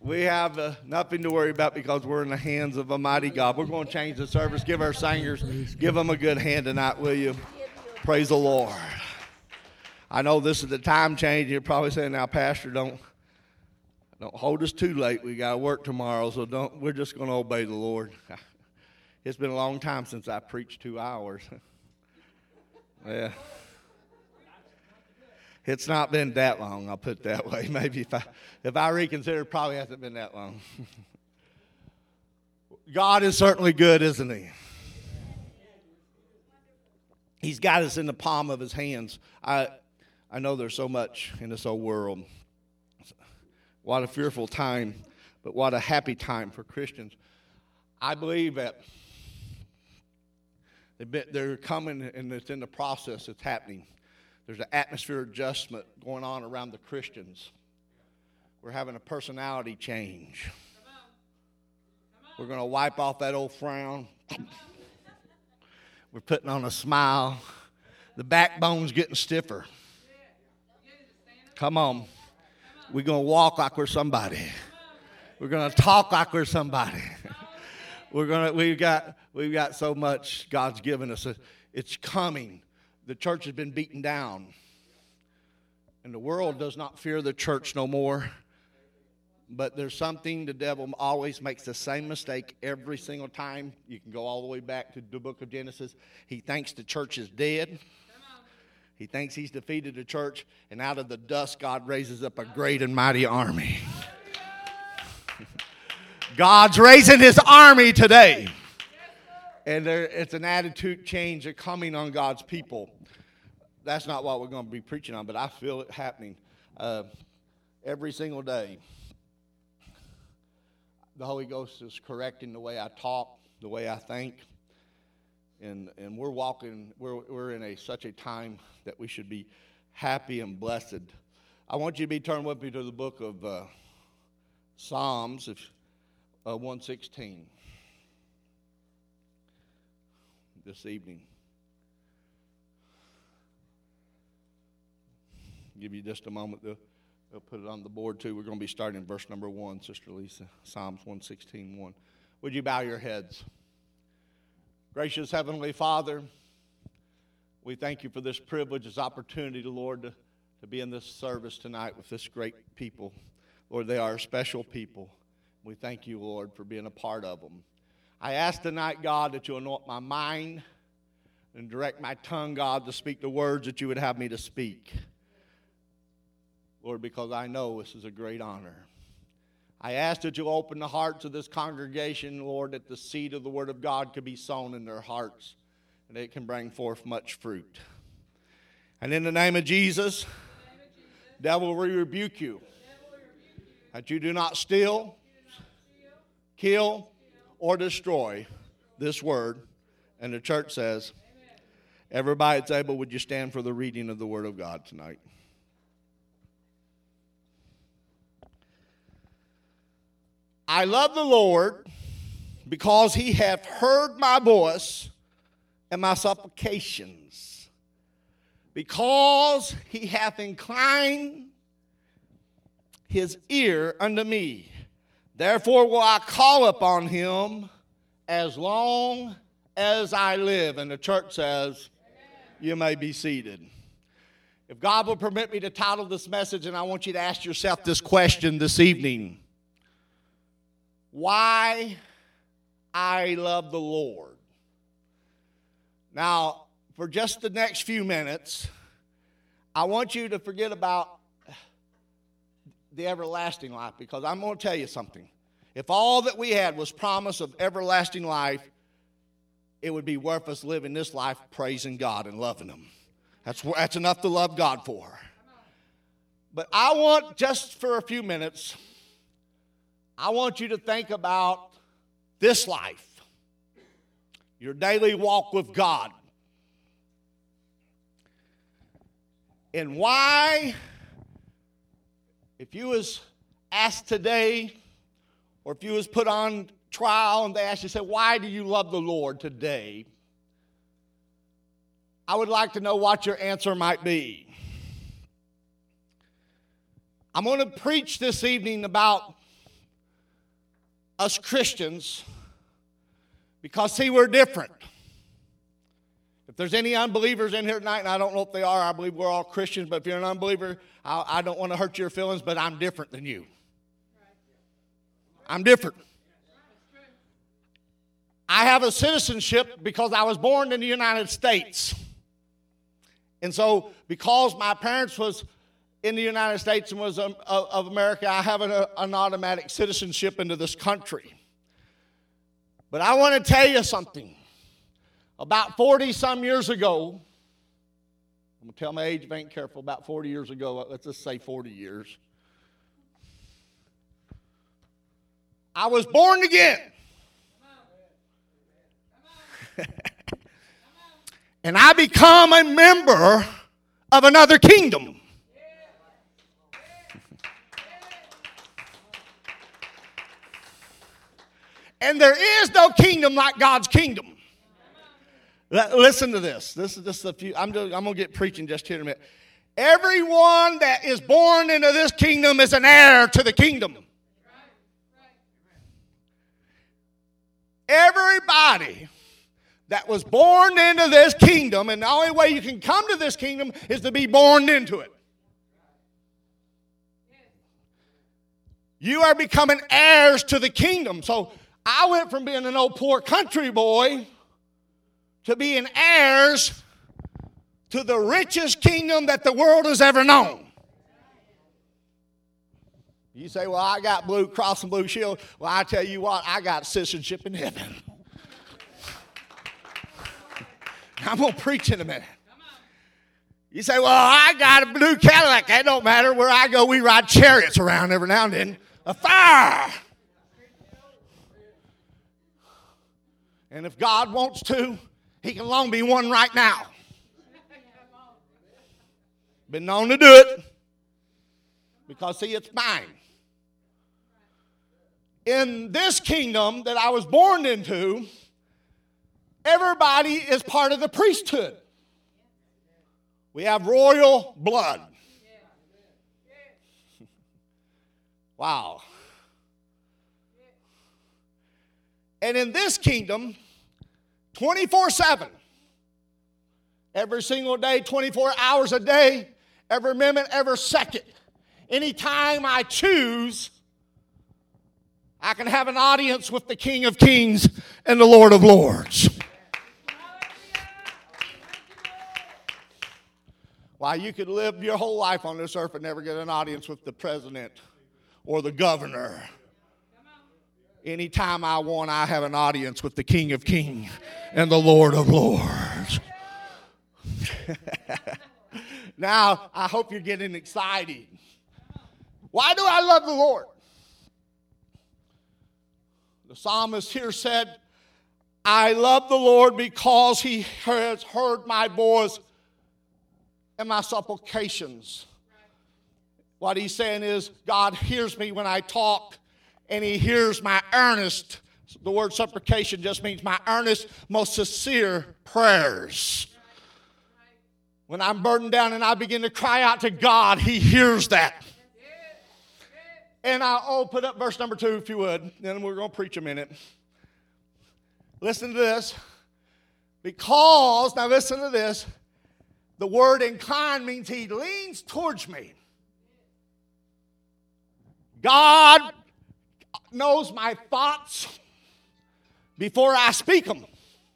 We have nothing to worry about because we're in the hands of a mighty God. We're going to change the service. Give our singers, give them a good hand tonight, will you? Praise the Lord. I know this is the time change. You're probably saying, now, Pastor, don't hold us too late. We got to work tomorrow, so we're just going to obey the Lord. It's been a long time since I preached 2 hours. Yeah. It's not been that long, I'll put it that way. Maybe if I reconsider, it probably hasn't been that long. God is certainly good, isn't he? He's got us in the palm of his hands. I know there's so much in this old world. What a fearful time, but what a happy time for Christians. I believe that they're coming, and it's in the process. It's happening. There's an atmosphere adjustment going on around the Christians. We're having a personality change. We're going to wipe off that old frown. We're putting on a smile. The backbone's getting stiffer. Come on. We're going to walk like we're somebody. We're going to talk like we're somebody. We've got so much God's given us. It's coming. The church has been beaten down. And the world does not fear the church no more. But there's something, the devil always makes the same mistake every single time. You can go all the way back to the book of Genesis. He thinks the church is dead. He thinks he's defeated the church. And out of the dust, God raises up a great and mighty army. God's raising his army today. And it's an attitude change coming on God's people. That's not what we're going to be preaching on, but I feel it happening every single day. The Holy Ghost is correcting the way I talk, the way I think. And we're walking, we're in such a time that we should be happy and blessed. I want you to be turned with me to the book of Psalms 116. This evening. Give you just a moment to put it on the board too. We're going to be starting in verse number 1, Sister Lisa, Psalms 116:1. Would you bow your heads? Gracious Heavenly Father, we thank you for this privilege, this opportunity, Lord, to be in this service tonight with this great people. Lord, they are special people. We thank you, Lord, for being a part of them. I ask tonight, God, that you anoint my mind and direct my tongue, God, to speak the words that you would have me to speak. Lord, because I know this is a great honor. I ask that you open the hearts of this congregation, Lord, that the seed of the word of God could be sown in their hearts and it can bring forth much fruit. And in the name of Jesus, devil, we rebuke you that you do not steal, kill, or destroy this word. And the church says, everybody that's able, would you stand for the reading of the word of God tonight? I love the Lord because he hath heard my voice and my supplications, because he hath inclined his ear unto me. Therefore will I call upon him as long as I live. And the church says, you may be seated. If God will permit me to title this message, and I want you to ask yourself this question this evening. Why I love the Lord. Now, for just the next few minutes, I want you to forget about the everlasting life, because I'm going to tell you something. If all that we had was promise of everlasting life, it would be worth us living this life praising God and loving him. That's enough to love God for. But I want, just for a few minutes, I want you to think about this life, your daily walk with God, and why, if you was asked today, or if you was put on trial and they asked you, say, why do you love the Lord today? I would like to know what your answer might be. I'm going to preach this evening about us Christians, because, see, we're different. If there's any unbelievers in here tonight, and I don't know if they are, I believe we're all Christians, but if you're an unbeliever, I don't want to hurt your feelings, but I'm different than you. I'm different. I have a citizenship because I was born in the United States. And so because my parents was in the United States and was of America, I have an automatic citizenship into this country. But I want to tell you something. About 40-some years ago, I'm going to tell my age if I ain't careful, about 40 years ago, let's just say 40 years, I was born again. And I become a member of another kingdom. And there is no kingdom like God's kingdom. Listen to this. This is just a few. I'm going to get preaching just here in a minute. Everyone that is born into this kingdom is an heir to the kingdom. Everybody that was born into this kingdom, and the only way you can come to this kingdom is to be born into it. You are becoming heirs to the kingdom. So I went from being an old poor country boy to being heirs to the richest kingdom that the world has ever known. You say, well, I got Blue Cross and Blue Shield. Well, I tell you what, I got citizenship in heaven. I'm going to preach in a minute. You say, well, I got a blue Cadillac. That don't matter. Where I go, we ride chariots around every now and then. A fire. And if God wants to, he can loan me one right now. Been known to do it. Because, see, it's mine. In this kingdom that I was born into, everybody is part of the priesthood. We have royal blood. Wow. And in this kingdom, 24/7, every single day, 24 hours a day, every minute, every second, anytime I choose, I can have an audience with the King of Kings and the Lord of Lords. Why, you could live your whole life on this earth and never get an audience with the president or the governor. Anytime I want, I have an audience with the King of Kings and the Lord of Lords. Now, I hope you're getting excited. Why do I love the Lord? The psalmist here said, I love the Lord because he has heard my voice and my supplications. What he's saying is, God hears me when I talk, and he hears my earnest. The word supplication just means my earnest, most sincere prayers. When I'm burdened down and I begin to cry out to God, he hears that. And I'll put up verse number 2, if you would. Then we're going to preach a minute. Listen to this. Because, now listen to this. The word incline means he leans towards me. God knows my thoughts before I speak them.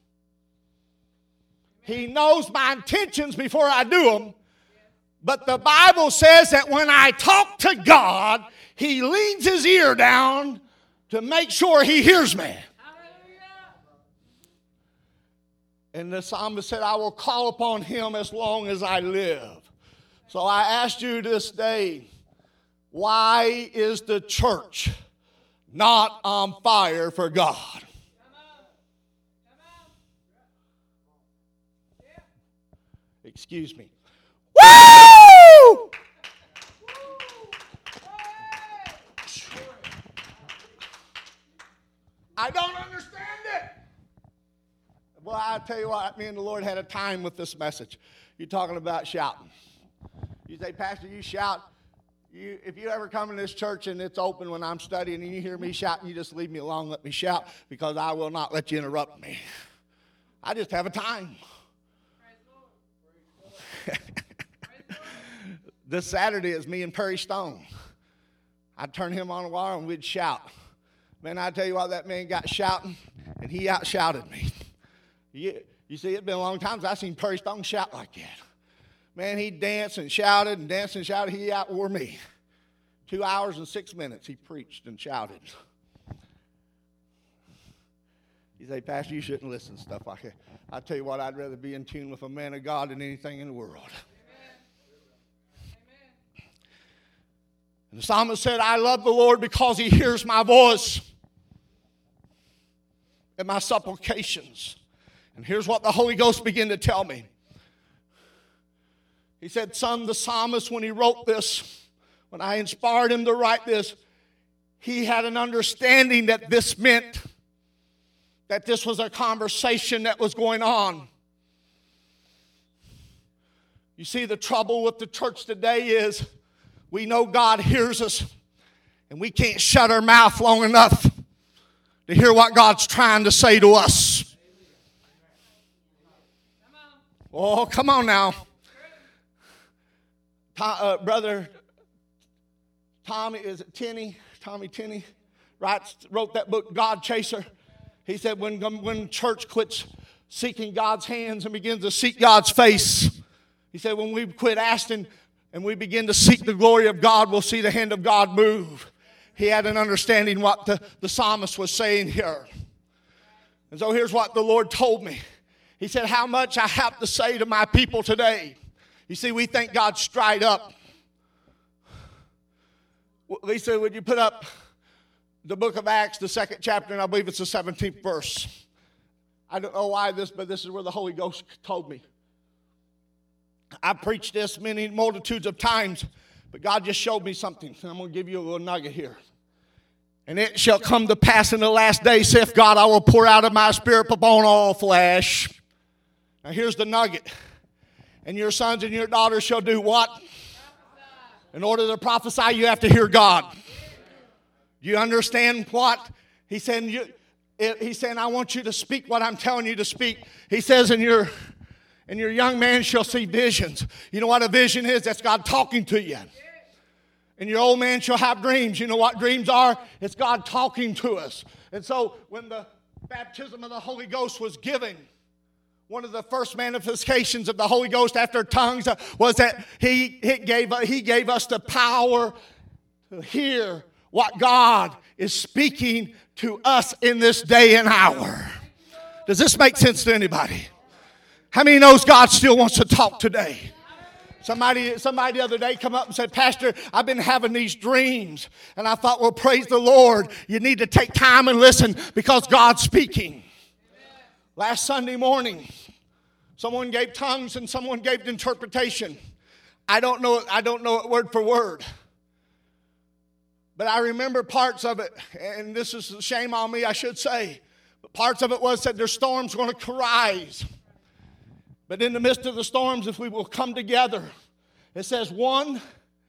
He knows my intentions before I do them. But the Bible says that when I talk to God, he leans his ear down to make sure he hears me. And the psalmist said, I will call upon him as long as I live. So I asked you this day, why is the church not on fire for God? Excuse me. Woo! I don't understand it. Well, I tell you what, me and the Lord had a time with this message. You're talking about shouting. You say, Pastor, you shout. If you ever come in this church and it's open when I'm studying and you hear me shouting, you just leave me alone, let me shout, because I will not let you interrupt me. I just have a time. This Saturday is me and Perry Stone. I'd turn him on the wire and we'd shout. Man, I tell you what, that man got shouting, and he outshouted me. You see, it's been a long time since I've seen Perry Stone shout like that. Man, he danced and shouted and danced and shouted. He outwore me. 2 hours and 6 minutes he preached and shouted. You say, Pastor, you shouldn't listen to stuff like that. I tell you what, I'd rather be in tune with a man of God than anything in the world. And the psalmist said, I love the Lord because he hears my voice and my supplications. And here's what the Holy Ghost began to tell me. He said, son, the psalmist, when he wrote this, when I inspired him to write this, he had an understanding that this meant that this was a conversation that was going on. You see, the trouble with the church today is we know God hears us, and we can't shut our mouth long enough to hear what God's trying to say to us. Oh, come on now. Brother Tommy, is it Tenney? Tommy Tenney wrote that book, God Chaser. He said when church quits seeking God's hands and begins to seek God's face, he said when we quit asking and we begin to seek the glory of God, we'll see the hand of God move. He had an understanding what the psalmist was saying here. And so here's what the Lord told me. He said, how much I have to say to my people today. You see, we think God's dried up. Lisa, would you put up the book of Acts, the 2nd chapter, and I believe it's the 17th verse. I don't know why but this is where the Holy Ghost told me. I preached this many multitudes of times, but God just showed me something. And I'm going to give you a little nugget here. And it shall come to pass in the last days, saith God, I will pour out of my spirit upon all flesh. Now here's the nugget. And your sons and your daughters shall do what? In order to prophesy, you have to hear God. Do you understand what? He's saying, I want you to speak what I'm telling you to speak. He says, and your young man shall see visions. You know what a vision is? That's God talking to you. And your old man shall have dreams. You know what dreams are? It's God talking to us. And so when the baptism of the Holy Ghost was given, one of the first manifestations of the Holy Ghost after tongues was that he gave us the power to hear what God is speaking to us in this day and hour. Does this make sense to anybody? How many knows God still wants to talk today? Somebody the other day come up and said, Pastor, I've been having these dreams. And I thought, well, praise the Lord. You need to take time and listen because God's speaking. Last Sunday morning, someone gave tongues and someone gave interpretation. I don't know it word for word. But I remember parts of it, and this is a shame on me, I should say. But parts of it was that there's storms going to arise. But in the midst of the storms, if we will come together, it says 1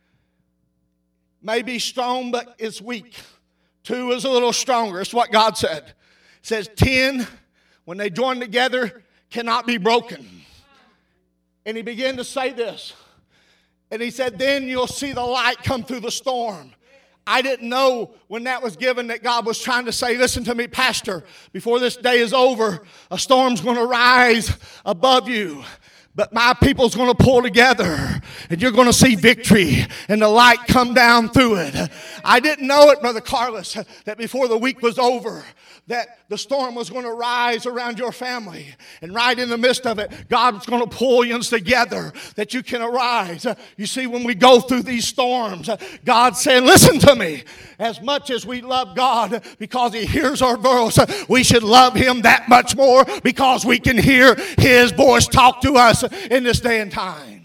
may be strong, but is weak. 2 is a little stronger. That's what God said. It says 10, when they join together, cannot be broken. And he began to say this. And he said, then you'll see the light come through the storm. I didn't know when that was given that God was trying to say, listen to me, Pastor, before this day is over, a storm's going to rise above you. But my people's going to pull together, and you're going to see victory and the light come down through it. I didn't know it, Brother Carlos, that before the week was over, that the storm was going to rise around your family. And right in the midst of it, God's going to pull you together that you can arise. You see, when we go through these storms, God said, listen to me. As much as we love God because he hears our voice, we should love him that much more because we can hear his voice talk to us in this day and time.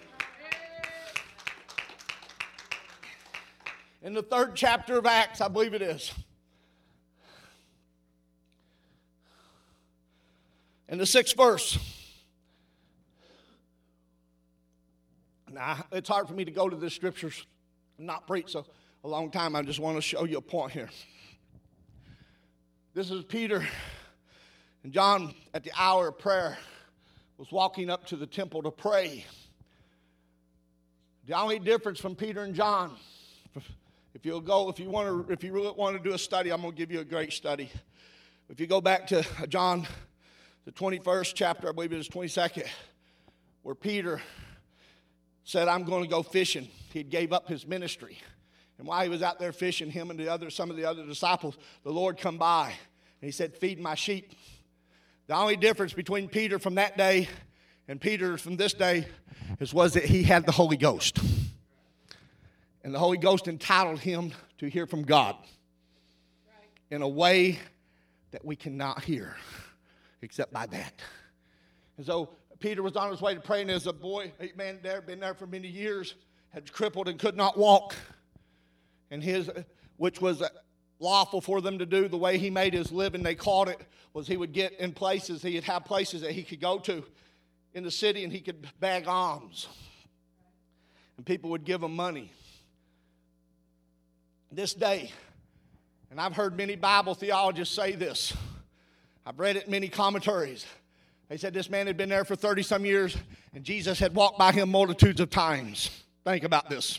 In the 3rd chapter of Acts, I believe it is. In the 6th verse. Now, it's hard for me to go to the scriptures not preached a long time. I just want to show you a point here. This is Peter and John at the hour of prayer was walking up to the temple to pray. The only difference from Peter and John, if you really want to do a study, I'm going to give you a great study. If you go back to John, the 21st chapter, I believe it is 22nd, where Peter said, I'm going to go fishing. He gave up his ministry. And while he was out there fishing, him and some of the other disciples, the Lord come by. And he said, feed my sheep. The only difference between Peter from that day and Peter from this day was that he had the Holy Ghost. And the Holy Ghost entitled him to hear from God in a way that we cannot hear except by that. And so Peter was on his way to praying as a boy, been there for many years, had crippled and could not walk. And which was lawful for them to do, the way he made his living, they called it, was he would get in places, he'd have places that he could go to in the city and he could beg alms. And people would give him money. This day, and I've heard many Bible theologists say this. I've read it in many commentaries. They said this man had been there for 30-some years, and Jesus had walked by him multitudes of times. Think about this.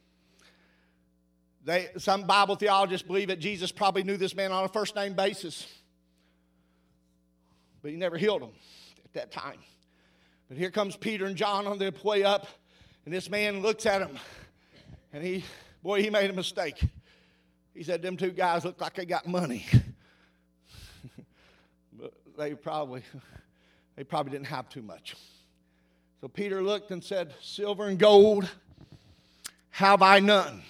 Some Bible theologists believe that Jesus probably knew this man on a first-name basis, but he never healed him at that time. But here comes Peter and John on their way up, and this man looks at him, and he made a mistake. He said, them two guys look like they got money. But they probably didn't have too much. So Peter looked and said, silver and gold have I none.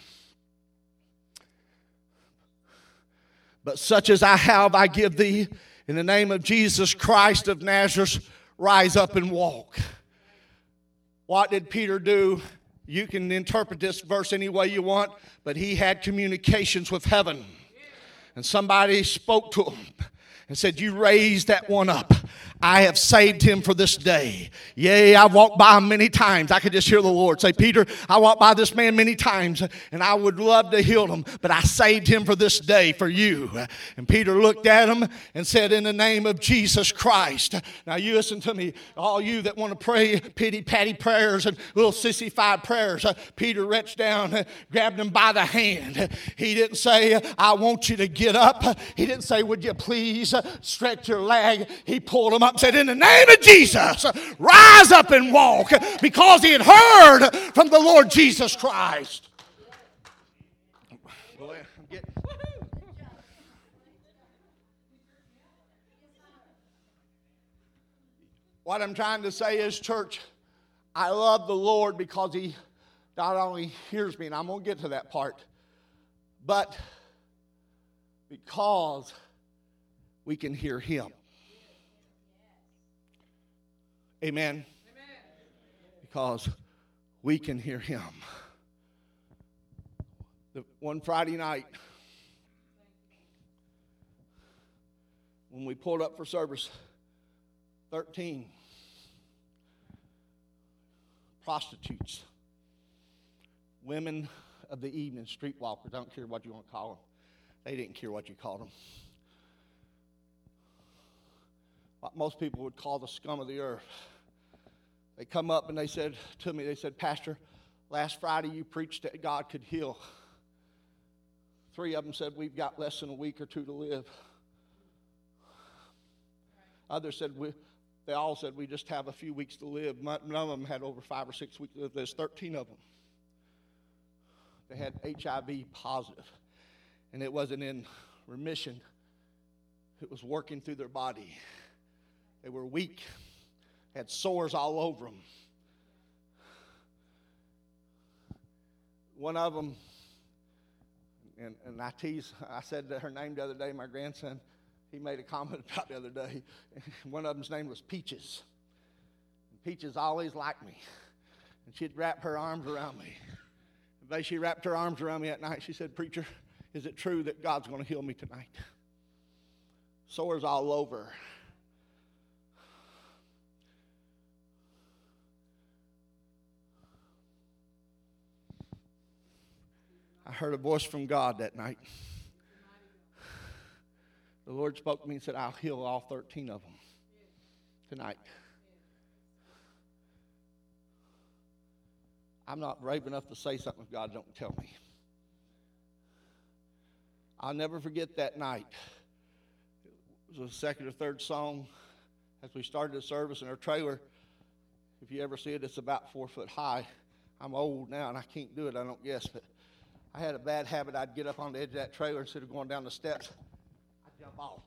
But such as I have, I give thee. In the name of Jesus Christ of Nazareth, rise up and walk. What did Peter do? You can interpret this verse any way you want, but he had communications with heaven. And somebody spoke to him and said, you raised that one up. I have saved him for this day. Yea, I've walked by him many times. I could just hear the Lord say, Peter, I walked by this man many times, and I would love to heal him, but I saved him for this day, for you. And Peter looked at him and said, in the name of Jesus Christ. Now you listen to me, all you that want to pray pity-patty prayers and little sissified prayers. Peter reached down, grabbed him by the hand. He didn't say, I want you to get up. He didn't say, would you please stretch your leg. He pulled him up and said, in the name of Jesus, rise up and walk, because he had heard from the Lord Jesus Christ. What I'm trying to say is, church, I love the Lord because he not only hears me, and I'm going to get to that part, but because we can hear him. Amen. Because we can hear him. One Friday night, when we pulled up for service, 13 prostitutes, women of the evening, streetwalkers, I don't care what you want to call them. They didn't care what you called them. What most people would call the scum of the earth. They come up and they said to me, Pastor, last Friday you preached that God could heal. 3 of them said, we've got less than a week or 2 to live. Others said, they all said, we just have a few weeks to live. None of them had over 5 or 6 weeks to live. There's 13 of them. They had HIV positive, and it wasn't in remission. It was working through their body. They were weak, had sores all over them. One of them, and I said her name the other day, my grandson, he made a comment about the other day. One of them's name was Peaches. And Peaches always liked me. And she'd wrap her arms around me. And she wrapped her arms around me at night. She said, Preacher, is it true that God's going to heal me tonight? Sores all over. I heard a voice from God that night. The Lord spoke to me and said, I'll heal all 13 of them tonight. I'm not brave enough to say something if God don't tell me. I'll never forget that night. It was the second or third song as we started the service in our trailer. If you ever see it, it's about 4 foot high. I'm old now and I can't do it, I don't guess, but I had a bad habit. I'd get up on the edge of that trailer instead of going down the steps. I'd jump off.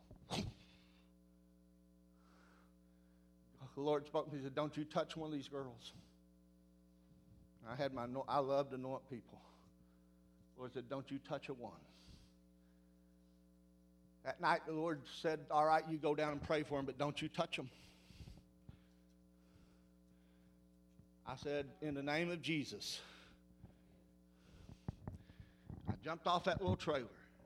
The Lord spoke to me and said, don't you touch one of these girls. I love to anoint people. The Lord said, don't you touch a one. That night the Lord said, all right, you go down and pray for them, but don't you touch them. I said, in the name of Jesus. I jumped off that little trailer.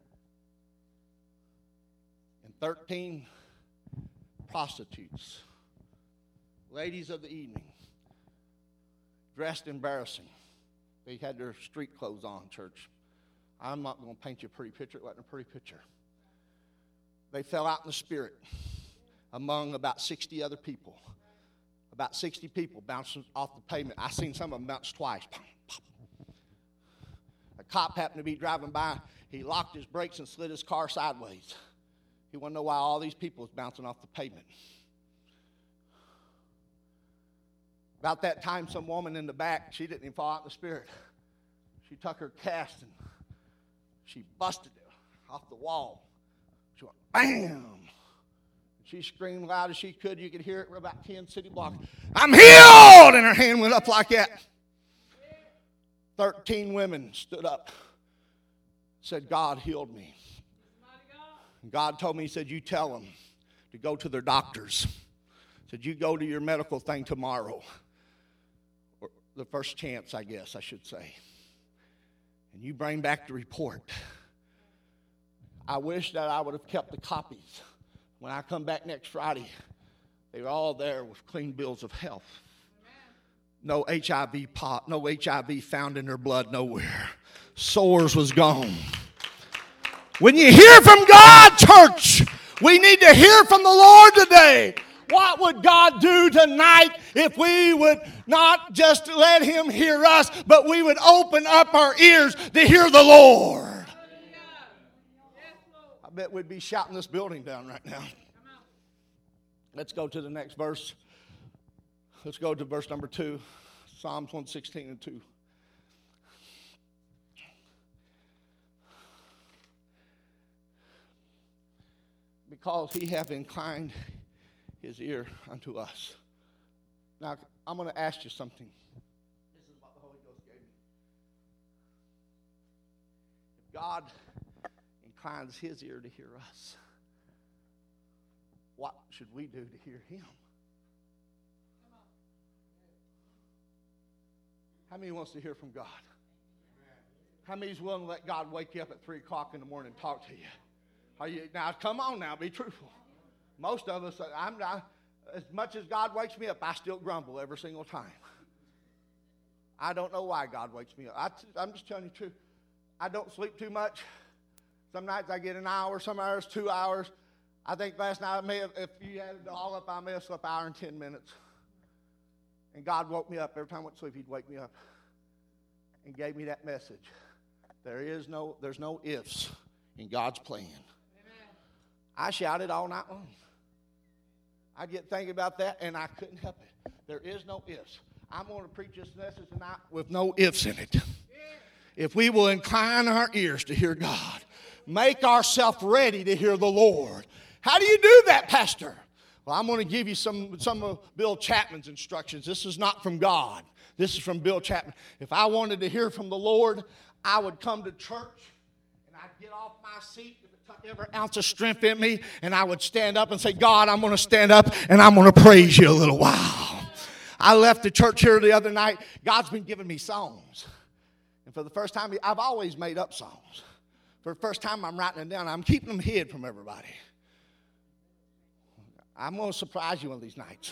And 13 prostitutes, ladies of the evening, dressed embarrassing. They had their street clothes on, church. I'm not going to paint you a pretty picture. It wasn't a pretty picture. They fell out in the spirit among about 60 other people. About 60 people bouncing off the pavement. I seen some of them bounce twice. A cop happened to be driving by. He locked his brakes and slid his car sideways. He wanted to know why all these people was bouncing off the pavement. About that time, some woman in the back, she didn't even fall out in the spirit. She took her cast and she busted it off the wall. She went, bam! She screamed loud as she could. You could hear it for about 10 city blocks. I'm healed! And her hand went up like that. 13 women stood up, said, God healed me. And God told me, he said, you tell them to go to their doctors. He said, you go to your medical thing tomorrow. Or the first chance, I guess I should say. And you bring back the report. I wish that I would have kept the copies. When I come back next Friday, they were all there with clean bills of health. No HIV found in their blood nowhere. SARS was gone. When you hear from God, church, we need to hear from the Lord today. What would God do tonight if we would not just let him hear us, but we would open up our ears to hear the Lord? I bet we'd be shouting this building down right now. Let's go to the next verse. Let's go to verse number 2. Psalms 116 and 2. Because he hath inclined his ear unto us. Now, I'm going to ask you something. This is what the Holy Ghost gave me. If God inclines his ear to hear us, what should we do to hear him? How many wants to hear from God? How many is willing to let God wake you up at 3 o'clock in the morning and talk to you? Are you now? Come on now, be truthful. Most of us, as much as God wakes me up, I still grumble every single time. I don't know why God wakes me up. I'm just telling you the truth. I don't sleep too much. Some nights I get an hour, some hours 2 hours. I think last night, if you added it all up, I may have slept an hour and 10 minutes. And God woke me up. Every time I went to sleep, he'd wake me up and gave me that message. There's no ifs in God's plan. Amen. I shouted all night long. I'd get thinking about that, and I couldn't help it. There is no ifs. I'm going to preach this message tonight with no ifs in it. If we will incline our ears to hear God, make ourselves ready to hear the Lord. How do you do that, Pastor? Well, I'm going to give you some of Bill Chapman's instructions. This is not from God. This is from Bill Chapman. If I wanted to hear from the Lord, I would come to church, and I'd get off my seat if it took every ounce of strength in me, and I would stand up and say, God, I'm going to stand up, and I'm going to praise you a little while. I left the church here the other night. God's been giving me songs. And for the first time, I've always made up songs. For the first time, I'm writing them down. I'm keeping them hid from everybody. I'm going to surprise you one of these nights.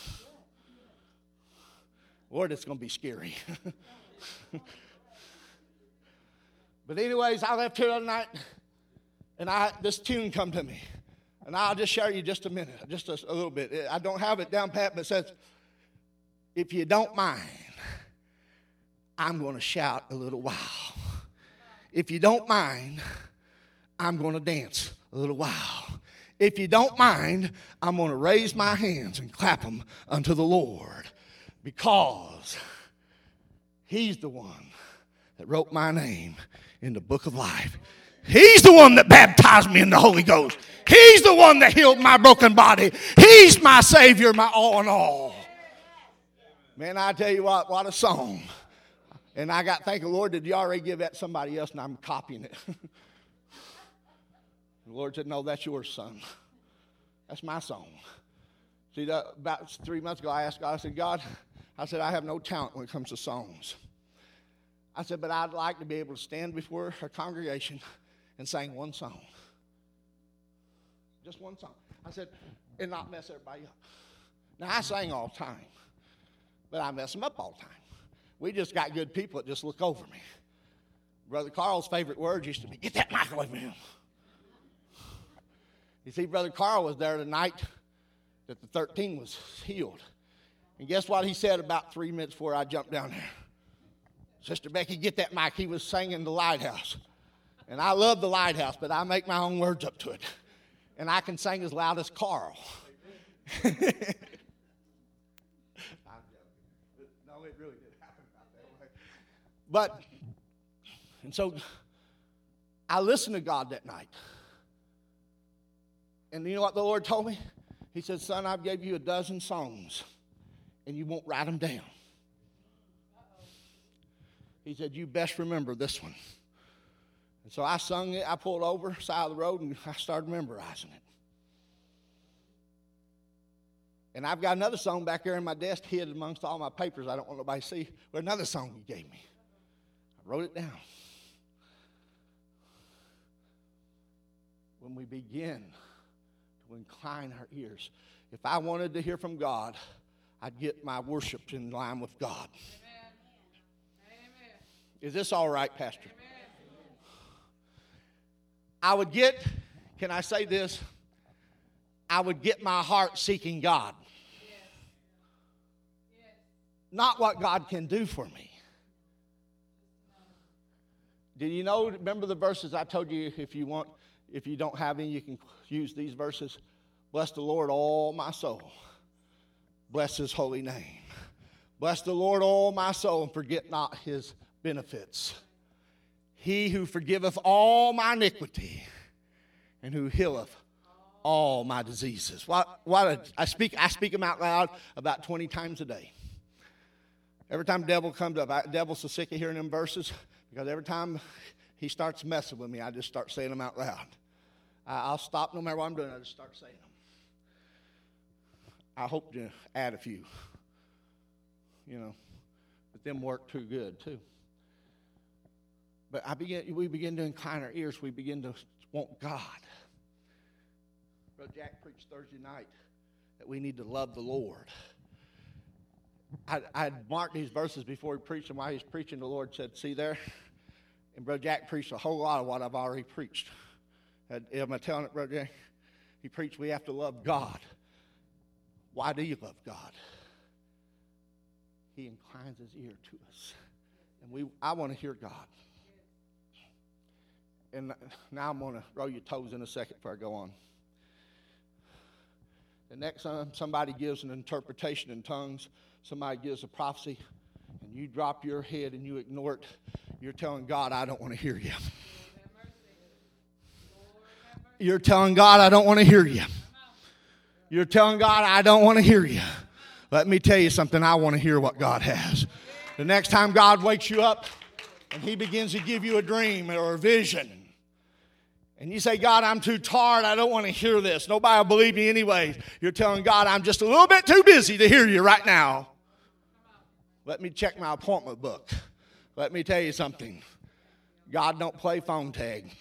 Lord, it's going to be scary. But anyways, I left here the other night, and this tune come to me. And I'll just share you just a minute, just a little bit. I don't have it down pat, but it says, if you don't mind, I'm going to shout a little while. If you don't mind, I'm going to dance a little while. If you don't mind, I'm going to raise my hands and clap them unto the Lord, because He's the one that wrote my name in the book of life. He's the one that baptized me in the Holy Ghost. He's the one that healed my broken body. He's my Savior, my all in all. Man, I tell you what a song. And I got, thank the Lord, did you already give that to somebody else, and I'm copying it. The Lord said, no, that's yours, son. That's my song. See, about 3 months ago, I asked God, I said, God, I have no talent when it comes to songs. I said, but I'd like to be able to stand before a congregation and sing one song. Just one song. I said, and not mess everybody up. Now, I sing all the time, but I mess them up all the time. We just got good people that just look over me. Brother Carl's favorite words used to be, get that mic away from him. You see, Brother Carl was there the night that the 13 was healed. And guess what he said about 3 minutes before I jumped down there? Sister Becky, get that mic. He was singing The Lighthouse. And I love The Lighthouse, but I make my own words up to it. And I can sing as loud as Carl. No, it really did happen about that way. But, and so I listened to God that night. And you know what the Lord told me? He said, son, I've gave you 12 songs, and you won't write them down. He said, you best remember this one. And so I sung it. I pulled over, side of the road, and I started memorizing it. And I've got another song back there in my desk hid amongst all my papers. I don't want nobody to see. But another song He gave me. I wrote it down. When we begin to incline our ears, if I wanted to hear from God, I'd get my worship in line with God. Amen. Is this all right, Pastor? Amen. I would get, can I say this? I would get my heart seeking God. Yes. Yes. Not what God can do for me. Do you know, remember the verses I told you, if you don't have any, you can use these verses. Bless the Lord, all my soul. Bless His holy name. Bless the Lord, all my soul, and forget not His benefits. He who forgiveth all my iniquity and who healeth all my diseases. I speak them out loud about 20 times a day. Every time the devil comes up, the devil's so sick of hearing them verses, because every time he starts messing with me, I just start saying them out loud. I'll stop no matter what I'm doing. I just start saying them. I hope to add a few, but them work too good too. But we begin to incline our ears. We begin to want God. Brother Jack preached Thursday night that we need to love the Lord. I marked these verses before he preached them. While he was preaching, the Lord said, see there? And Brother Jack preached a whole lot of what I've already preached. Am I telling it, Brother Jack? He preached we have to love God. Why do you love God? He inclines His ear to us. And I want to hear God. And now I'm going to roll your toes in a second before I go on. The next time somebody gives an interpretation in tongues, somebody gives a prophecy, and you drop your head and you ignore it, you're telling God, I don't want to hear you. You're telling God, I don't want to hear you. You're telling God, I don't want to hear you. Let me tell you something. I want to hear what God has. The next time God wakes you up and He begins to give you a dream or a vision, and you say, God, I'm too tired. I don't want to hear this. Nobody will believe me anyway. You're telling God, I'm just a little bit too busy to hear you right now. Let me check my appointment book. Let me tell you something. God don't play phone tag.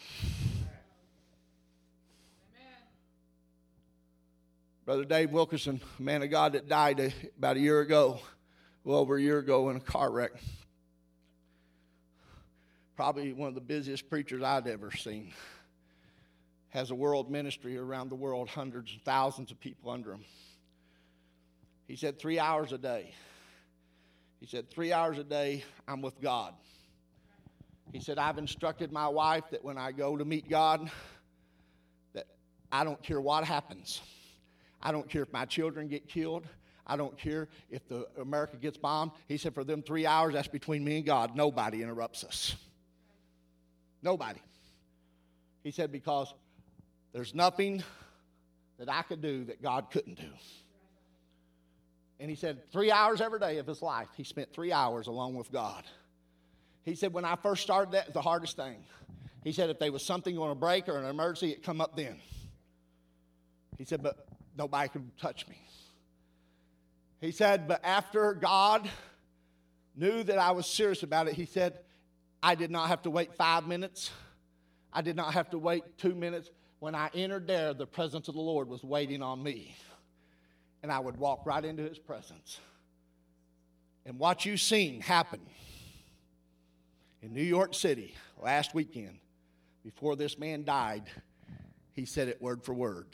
Brother Dave Wilkerson, a man of God that died about a year ago, well over a year ago in a car wreck. probably one of the busiest preachers I'd ever seen. Has a world ministry around the world, hundreds of thousands of people under him. He said 3 hours a day. He said 3 hours a day, I'm with God. He said, I've instructed my wife that when I go to meet God, that I don't care what happens. I don't care if my children get killed. I don't care if America gets bombed. He said, for them 3 hours, that's between me and God. Nobody interrupts us. Nobody. He said, because there's nothing that I could do that God couldn't do. And he said 3 hours every day of his life, he spent 3 hours alone with God. He said, when I first started, that was the hardest thing. He said, if there was something going to break or an emergency, it'd come up then. He said, but nobody could touch me. He said, but after God knew that I was serious about it, he said, I did not have to wait 5 minutes. I did not have to wait 2 minutes. When I entered there, the presence of the Lord was waiting on me. And I would walk right into his presence. And what you've seen happen in New York City last weekend, before this man died, he said it word for word.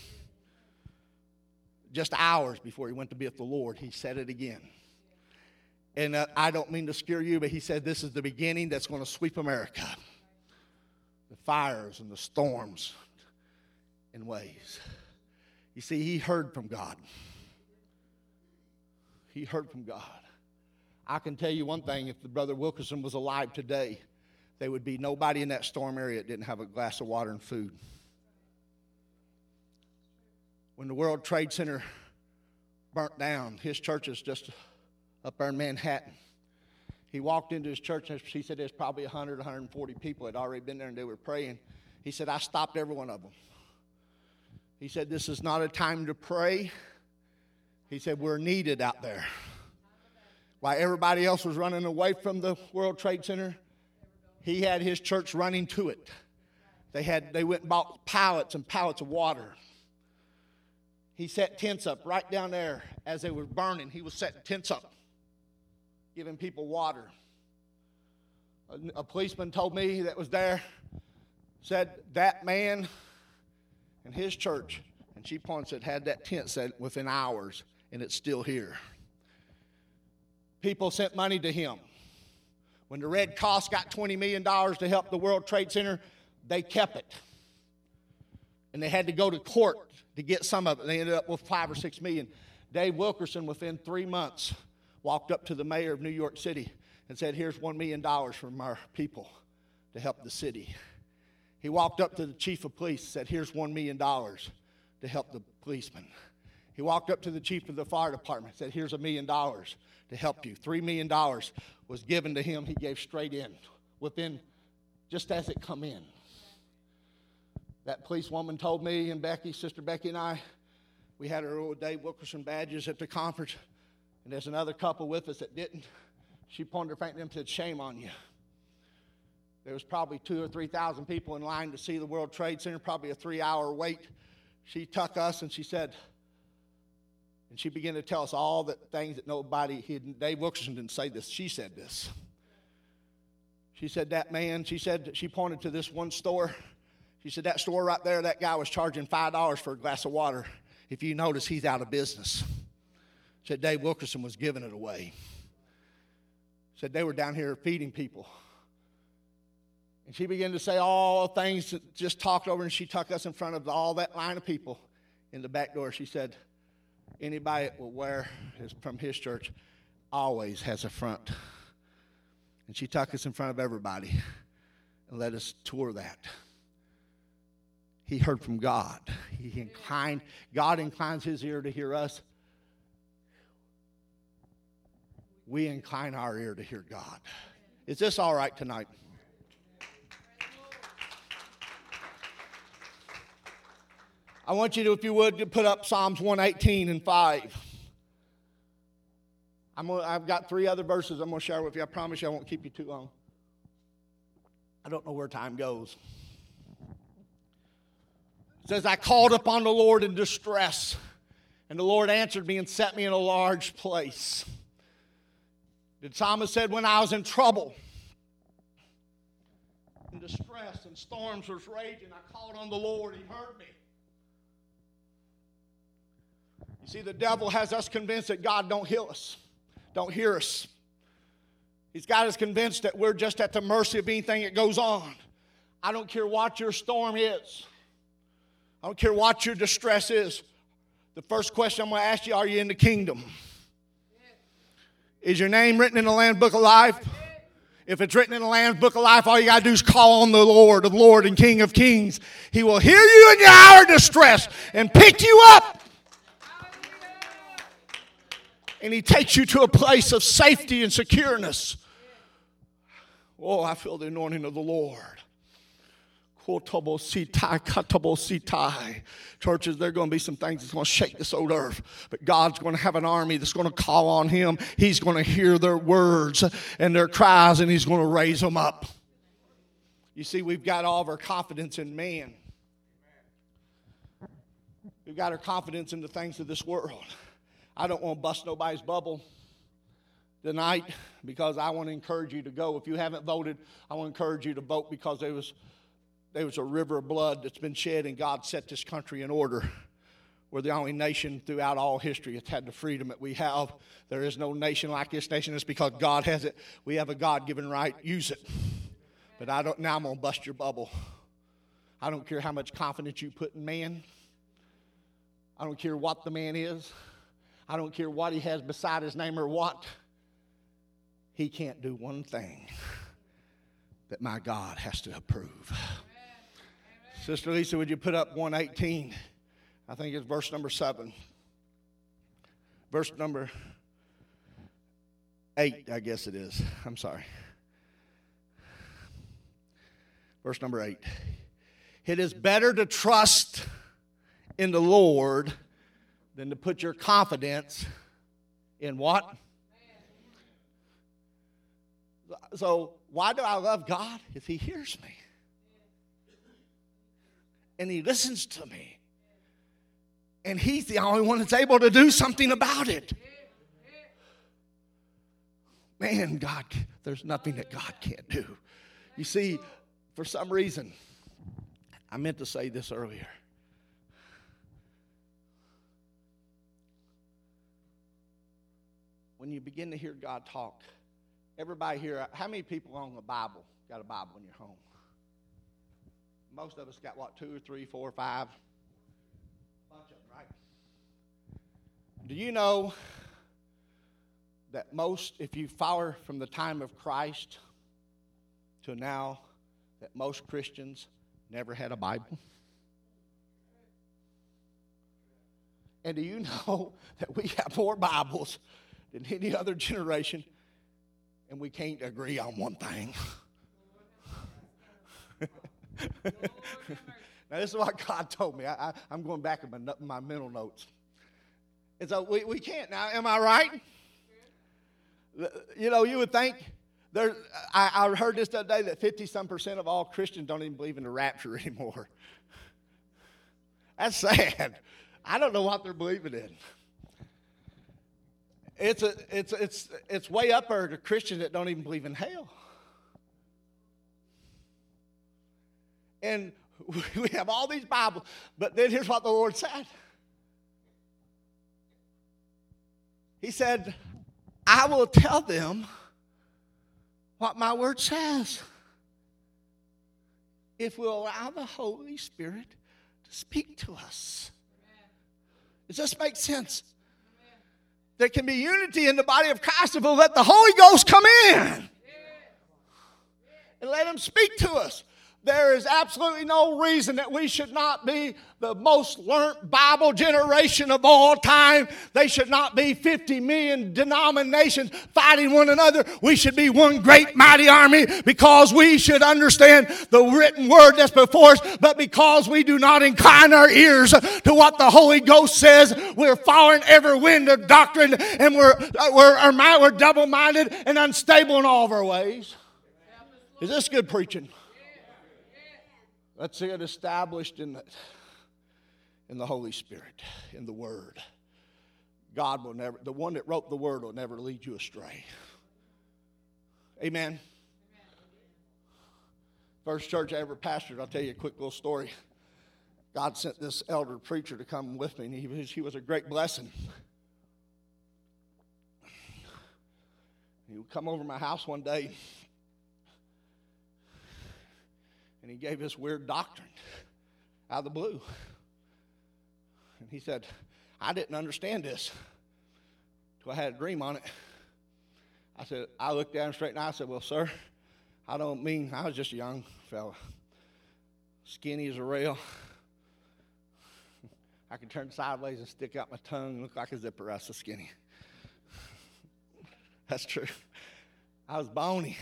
Just hours before he went to be with the Lord, he said it again. And I don't mean to scare you, but he said this is the beginning that's going to sweep America. The fires and the storms and waves. You see, he heard from God. He heard from God. I can tell you one thing, if the Brother Wilkerson was alive today, there would be nobody in that storm area that didn't have a glass of water and food. When the World Trade Center burnt down, his church is just up there in Manhattan. He walked into his church, and he said there's probably 100, 140 people had already been there, and they were praying. He said, I stopped every one of them. He said, this is not a time to pray. He said, we're needed out there. While everybody else was running away from the World Trade Center, he had his church running to it. They went and bought pallets and pallets of water. He set tents up right down there as they were burning. He was setting tents up, giving people water. A policeman told me that was there, said that man and his church, and she pointed, had that tent set within hours, and it's still here. People sent money to him. When the Red Cross got $20 million to help the World Trade Center, they kept it. And they had to go to court to get some of it. They ended up with $5 or $6 million. Dave Wilkerson, within 3 months, walked up to the mayor of New York City and said, here's $1 million from our people to help the city. He walked up to the chief of police and said, here's $1 million to help the policemen. He walked up to the chief of the fire department and said, here's $1 million to help you. $3 million was given to him. He gave straight in, within, just as it come in. That policewoman told me and Becky, Sister Becky and I, we had our old Dave Wilkerson badges at the conference, and there's another couple with us that didn't. She pointed her finger at them and said, shame on you. There was probably 2,000 or 3,000 people in line to see the World Trade Center, probably a 3-hour wait. She took us and she said, and she began to tell us all the things that nobody, Dave Wilkerson didn't say this, she said this. She said that man, she pointed to this one store. She said that store right there, that guy was charging $5 for a glass of water. If you notice, he's out of business. Said Dave Wilkerson was giving it away. Said they were down here feeding people. And she began to say all things that just talked over, and she took us in front of all that line of people in the back door. She said, anybody that will wear from his church always has a front. And she took us in front of everybody and let us tour that. He heard from God. God inclines his ear to hear us. We incline our ear to hear God. Is this all right tonight? I want you to, if you would, to put up Psalms 118 and 5. I've got 3 other verses I'm going to share with you. I promise you I won't keep you too long. I don't know where time goes. It says, I called upon the Lord in distress, and the Lord answered me and set me in a large place. The psalmist said, when I was in trouble, in distress and storms was raging, I called on the Lord. He heard me. You see, the devil has us convinced that God don't heal us, don't hear us. He's got us convinced that we're just at the mercy of anything that goes on. I don't care what your storm is. I don't care what your distress is. The first question I'm going to ask you, are you in the kingdom? Is your name written in the Lamb's Book of Life? If it's written in the Lamb's Book of Life, all you got to do is call on the Lord of Lords and King of Kings. He will hear you in your hour of distress and pick you up. And He takes you to a place of safety and secureness. Oh, I feel the anointing of the Lord. Churches, there are going to be some things that's going to shake this old earth. But God's going to have an army that's going to call on Him. He's going to hear their words and their cries, and He's going to raise them up. You see, we've got all of our confidence in man. We've got our confidence in the things of this world. I don't want to bust nobody's bubble tonight because I want to encourage you to go. If you haven't voted, I want to encourage you to vote because there was a river of blood that's been shed, and God set this country in order. We're the only nation throughout all history that's had the freedom that we have. There is no nation like this nation. It's because God has it. We have a God-given right. Use it. But now I'm going to bust your bubble. I don't care how much confidence you put in man. I don't care what the man is. I don't care what he has beside his name or what. He can't do one thing that my God has to approve. Amen. Sister Lisa, would you put up 118? I think it's verse number 7. Verse number 8, I guess it is. I'm sorry. Verse number 8. It is better to trust in the Lord than to put your confidence in what? So why do I love God? If He hears me. And He listens to me. And He's the only one that's able to do something about it. Man, God, there's nothing that God can't do. You see, for some reason, I meant to say this earlier. When you begin to hear God talk, everybody here, how many people own a Bible? Got a Bible in your home? Most of us got what, 2 or 3, 4 or 5? A bunch of them, right? Do you know that most, if you follow from the time of Christ to now, that most Christians never had a Bible? And do you know that we have more Bibles than any other generation, and we can't agree on one thing? Now, this is what God told me. I'm going back in my mental notes. And so we can't. Now, am I right? You know, you would think, I heard this the other day, that 50-some% of all Christians don't even believe in the rapture anymore. That's sad. I don't know what they're believing in. It's way up there to Christians that don't even believe in hell. And we have all these Bibles, but then here's what the Lord said. He said, I will tell them what my word says if we'll allow the Holy Spirit to speak to us. Does this make sense? There can be unity in the body of Christ if we'll let the Holy Ghost come in and let Him speak to us. There is absolutely no reason that we should not be the most learned Bible generation of all time. They should not be 50 million denominations fighting one another. We should be one great mighty army because we should understand the written word that's before us. But because we do not incline our ears to what the Holy Ghost says, we're following every wind of doctrine, and we're double-minded and unstable in all of our ways. Is this good preaching? Let's see it established in the Holy Spirit, in the Word. God will never, the one that wrote the Word will never lead you astray. Amen. First church I ever pastored, I'll tell you a quick little story. God sent this elder preacher to come with me, and he was a great blessing. He would come over to my house one day, and he gave this weird doctrine out of the blue. And he said, I didn't understand this until I had a dream on it. I looked at him straight and I said, well, sir, I was just a young fella, skinny as a rail. I could turn sideways and stick out my tongue and look like a zipper. I was so skinny. That's true. I was bony.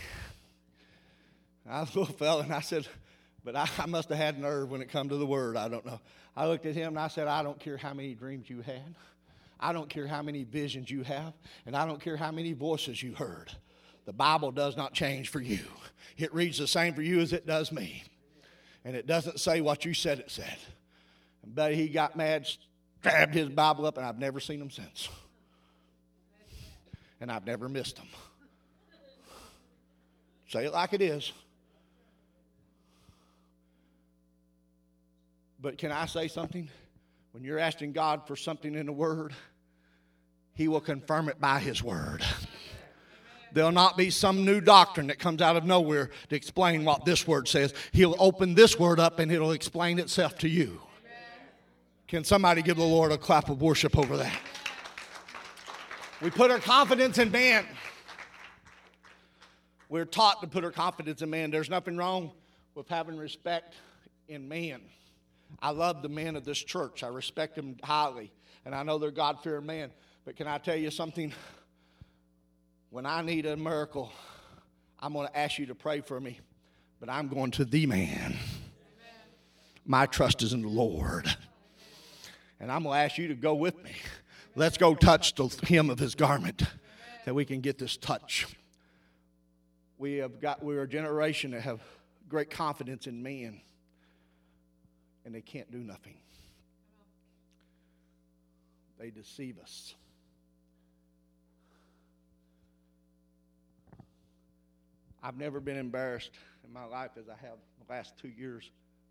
I was a little fella, and I said, but I must have had nerve when it come to the word. I don't know. I looked at him and I said, I don't care how many dreams you had. I don't care how many visions you have. And I don't care how many voices you heard. The Bible does not change for you. It reads the same for you as it does me. And it doesn't say what you said it said. But he got mad, stabbed his Bible up, and I've never seen him since. And I've never missed him. Say it like it is. But can I say something? When you're asking God for something in the Word, He will confirm it by His Word. There'll not be some new doctrine that comes out of nowhere to explain what this Word says. He'll open this Word up and it'll explain itself to you. Can somebody give the Lord a clap of worship over that? We put our confidence in man. We're taught to put our confidence in man. There's nothing wrong with having respect in man. I love the men of this church. I respect them highly. And I know they're God-fearing men. But can I tell you something? When I need a miracle, I'm going to ask you to pray for me. But I'm going to the man. Amen. My trust is in the Lord. And I'm going to ask you to go with me. Let's go touch the hem of his garment that we can get this touch. We're a generation that have great confidence in man. And they can't do nothing. They deceive us. I've never been embarrassed in my life as I have the last 2 years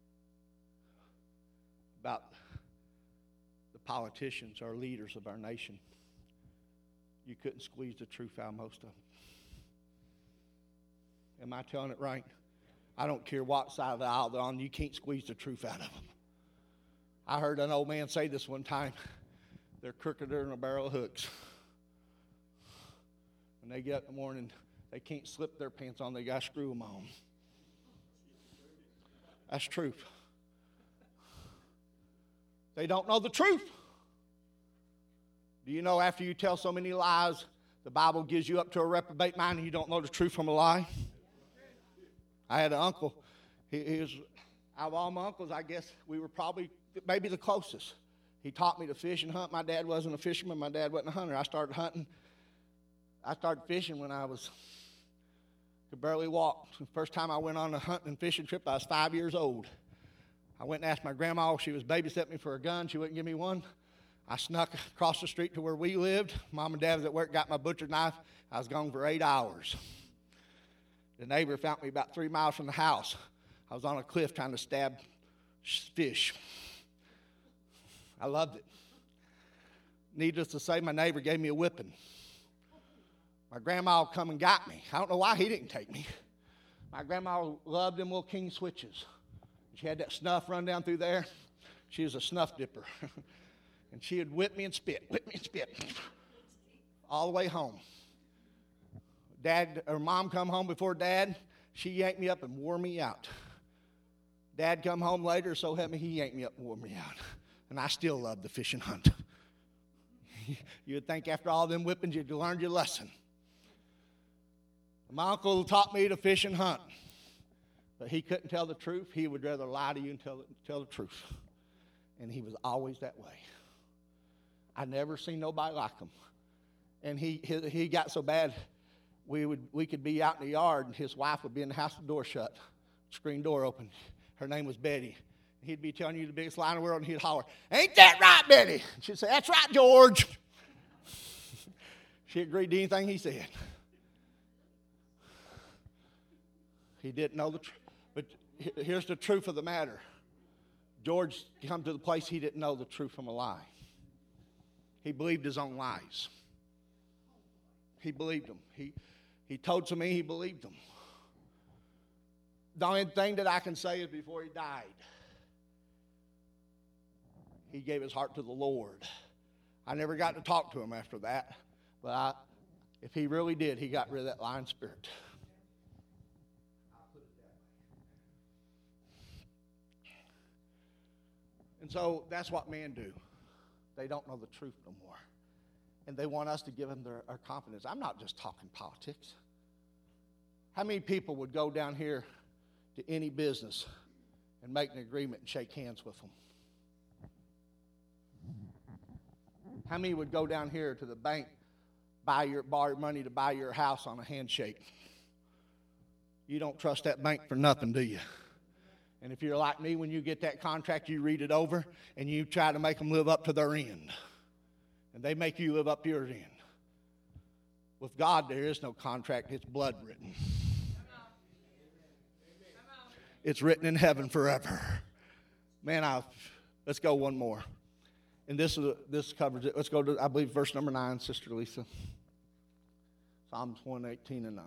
about the politicians, our leaders of our nation. You couldn't squeeze the truth out of most of them. Am I telling it right? I don't care what side of the aisle they're on, you can't squeeze the truth out of them. I heard an old man say this one time. They're crookeder than a barrel of hooks. When they get up in the morning, they can't slip their pants on, they got to screw them on. That's truth. They don't know the truth. Do you know after you tell so many lies, the Bible gives you up to a reprobate mind and you don't know the truth from a lie? I had an uncle. He was, out of all my uncles, I guess we were probably maybe the closest. He taught me to fish and hunt. My dad wasn't a fisherman. My dad wasn't a hunter. I started hunting. I started fishing when I could barely walk. The first time I went on a hunting and fishing trip, I was 5 years old. I went and asked my grandma if she was babysitting me for a gun. She wouldn't give me one. I snuck across the street to where we lived. Mom and Dad was at work, got my butcher knife. I was gone for 8 hours. The neighbor found me about 3 miles from the house. I was on a cliff trying to stab fish. I loved it. Needless to say, my neighbor gave me a whipping. My grandma come and got me. I don't know why he didn't take me. My grandma loved them little king switches. She had that snuff run down through there. She was a snuff dipper. And she would whip me and spit, all the way home. Mom come home before Dad. She yanked me up and wore me out. Dad come home later, so help me, he yanked me up and wore me out. And I still love the fish and hunt. You would think after all them whippings you'd learned your lesson. My uncle taught me to fish and hunt. But he couldn't tell the truth. He would rather lie to you and tell the truth. And he was always that way. I never seen nobody like him. And he got so bad, we could be out in the yard and his wife would be in the house, the door shut, screen door open. Her name was Betty. He'd be telling you the biggest lie in the world and he'd holler, "Ain't that right, Betty?" She'd say, "That's right, George." She agreed to anything he said. He didn't know the truth. But here's the truth of the matter. George come to the place he didn't know the truth from a lie. He believed his own lies. He believed them. He told to me he believed them. The only thing that I can say is before he died, he gave his heart to the Lord. I never got to talk to him after that, but if he really did, he got rid of that lying spirit. And so that's what men do. They don't know the truth no more. And they want us to give them our confidence. I'm not just talking politics. How many people would go down here to any business and make an agreement and shake hands with them? How many would go down here to the bank, borrow money to buy your house on a handshake? You don't trust that bank for nothing, do you? And if you're like me, when you get that contract, you read it over and you try to make them live up to their end. And they make you live up to your end. With God, there is no contract. It's blood written. It's written in heaven forever. Man, let's go one more. And this covers it. Let's go to, I believe, verse number 9, Sister Lisa. Psalms 118 and 9.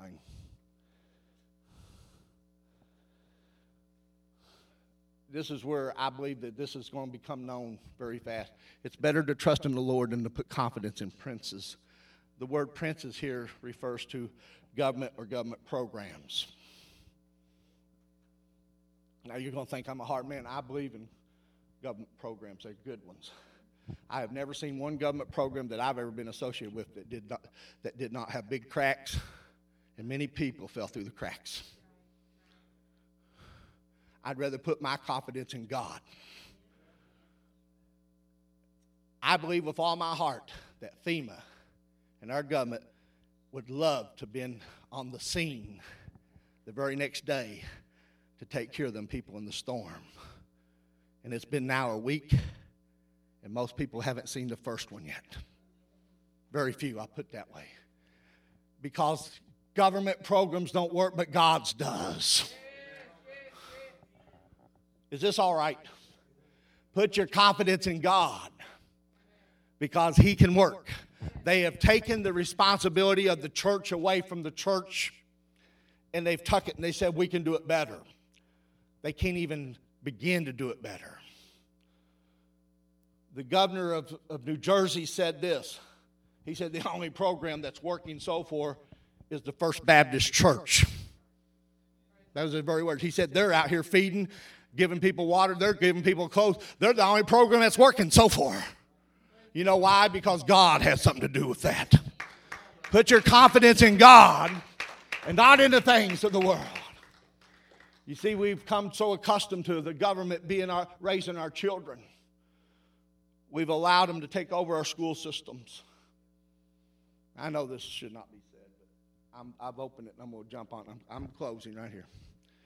This is where I believe that this is going to become known very fast. It's better to trust in the Lord than to put confidence in princes. The word princes here refers to government or government programs. Now you're going to think I'm a hard man. I believe in government programs. They're good ones. I have never seen one government program that I've ever been associated with that did not have big cracks, and many people fell through the cracks. I'd rather put my confidence in God. I believe with all my heart that FEMA and our government would love to have been on the scene the very next day to take care of them people in the storm. And it's been now a week, and most people haven't seen the first one yet. Very few, I'll put it that way. Because government programs don't work, but God's does. Is this all right? Put your confidence in God because He can work. They have taken the responsibility of the church away from the church, and they've tucked it and they said, we can do it better. They can't even begin to do it better. The governor of New Jersey said this. He said the only program that's working so far is the First Baptist Church. That was his very words. He said they're out here feeding, giving people water, they're giving people clothes. They're the only program that's working so far. You know why? Because God has something to do with that. Put your confidence in God and not in the things of the world. You see, we've come so accustomed to the government raising our children. We've allowed them to take over our school systems. I know this should not be said, but I've opened it and I'm going to jump on it. I'm closing right here.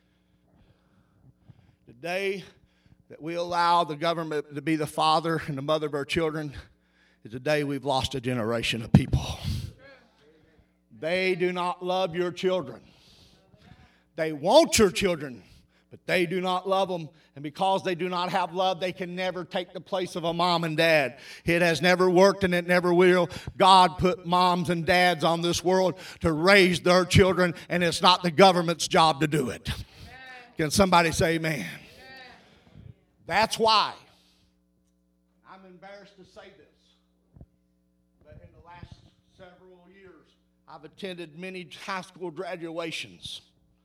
The day that we allow the government to be the father and the mother of our children is the day we've lost a generation of people. They do not love your children. They want your children, but they do not love them. And because they do not have love, they can never take the place of a mom and dad. It has never worked and it never will. God put moms and dads on this world to raise their children, and it's not the government's job to do it. Can somebody say amen? That's why. I'm embarrassed to say this, but in the last several years, I've attended many high school graduations.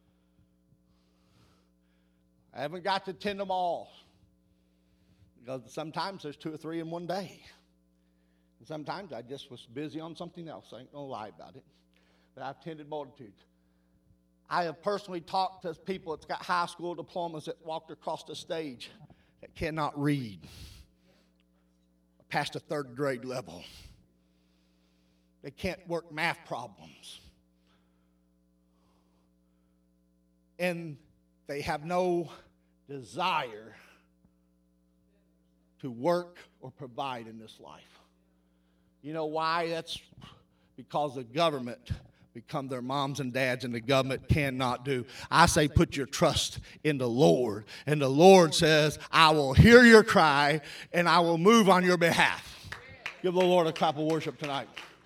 I haven't got to attend them all, because sometimes there's 2 or 3 in one day. And sometimes I just was busy on something else. I ain't gonna lie about it. But I've attended multitudes. I have personally talked to people that's got high school diplomas that walked across the stage that cannot read past the 3rd grade level. They can't work math problems. And they have no desire to work or provide in this life. You know why? That's because the government become their moms and dads, and the government cannot do. I say put your trust in the Lord. And the Lord says, I will hear your cry and I will move on your behalf. Give the Lord a clap of worship tonight.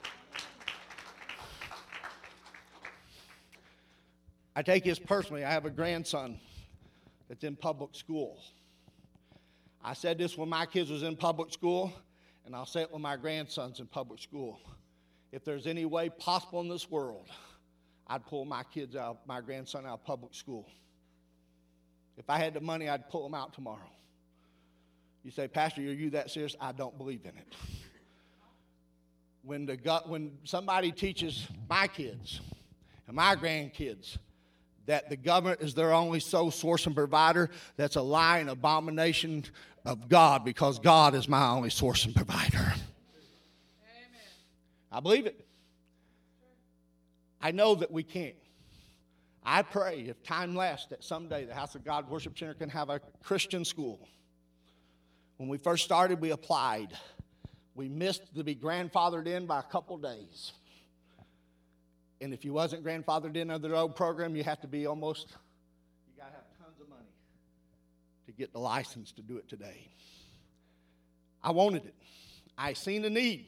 I take this personally. I have a grandson that's in public school. I said this when my kids was in public school, and I'll say it when my grandson's in public school. If there's any way possible in this world, I'd pull my grandson out of public school. If I had the money, I'd pull him out tomorrow. You say, Pastor, are you that serious? I don't believe in it. When somebody teaches my kids and my grandkids that the government is their only sole source and provider, that's a lie and abomination of God, because God is my only source and provider. Amen. I believe it. I know that we can't. I pray, if time lasts, that someday the House of God Worship Center can have a Christian school. When we first started, we applied. We missed to be grandfathered in by a couple days. And if you wasn't grandfathered in under the old program, you have to be you got to have tons of money to get the license to do it today. I wanted it. I seen the need.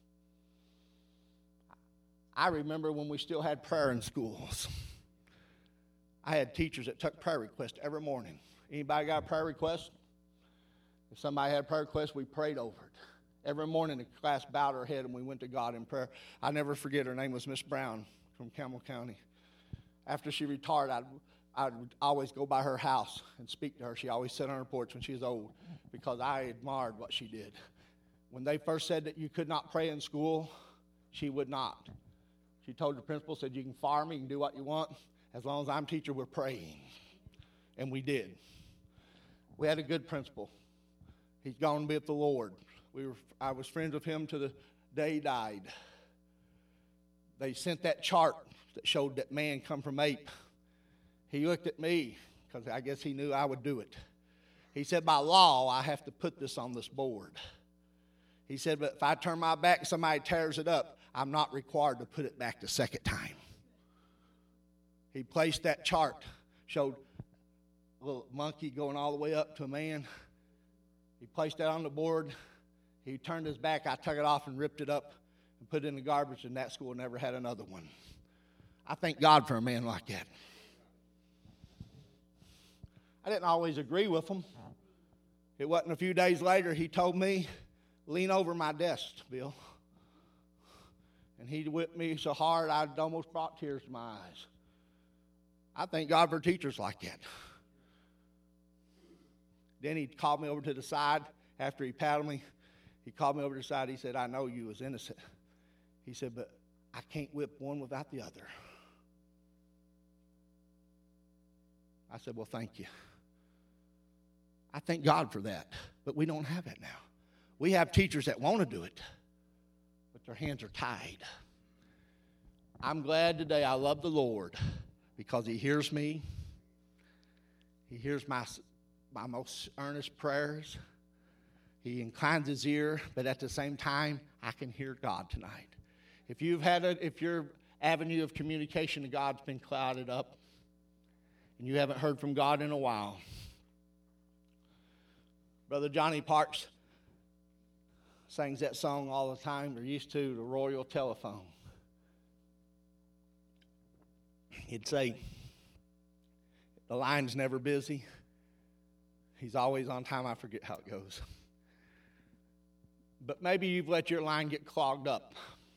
I remember when we still had prayer in schools. I had teachers that took prayer requests every morning. Anybody got a prayer request? If somebody had a prayer request, we prayed over it. Every morning the class bowed her head and we went to God in prayer. I never forget, her name was Miss Brown from Campbell County. After she retired, I'd always go by her house and speak to her. She always sat on her porch when she was old because I admired what she did. When they first said that you could not pray in school, she would not. She told the principal, said, you can fire me, you can do what you want. As long as I'm teacher, we're praying. And we did. We had a good principal. He's gone to be with the Lord. I was friends with him to the day he died. They sent that chart that showed that man come from ape. He looked at me because I guess he knew I would do it. He said, by law, I have to put this on this board. He said, but if I turn my back and somebody tears it up, I'm not required to put it back the second time. He placed that chart, showed a little monkey going all the way up to a man. He placed that on the board. He turned his back. I took it off and ripped it up and put it in the garbage, and that school never had another one. I thank God for a man like that. I didn't always agree with him. It wasn't a few days later he told me, lean over my desk, Bill. And he whipped me so hard I almost brought tears to my eyes. I thank God for teachers like that. Then he called me over to the side after he paddled me. He called me over to the side. He said, I know you was innocent. He said, but I can't whip one without the other. I said, well, thank you. I thank God for that. But we don't have that now. We have teachers that want to do it, but their hands are tied. I'm glad today I love the Lord because he hears me. He hears my most earnest prayers. He inclines his ear, but at the same time, I can hear God tonight. If your avenue of communication to God's been clouded up and you haven't heard from God in a while, Brother Johnny Parks sings that song all the time, or used to, the Royal Telephone. He'd say, the line's never busy. He's always on time. I forget how it goes. But maybe you've let your line get clogged up.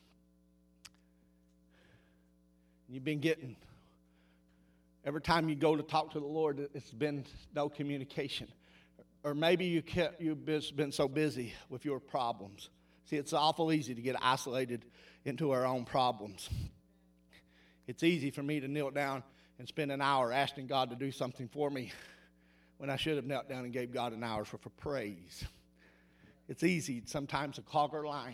You've been getting, every time you go to talk to the Lord, it's been no communication. Or maybe you've been so busy with your problems. See, it's awful easy to get isolated into our own problems. It's easy for me to kneel down and spend an hour asking God to do something for me when I should have knelt down and gave God an hour for praise. It's easy sometimes to clog our line.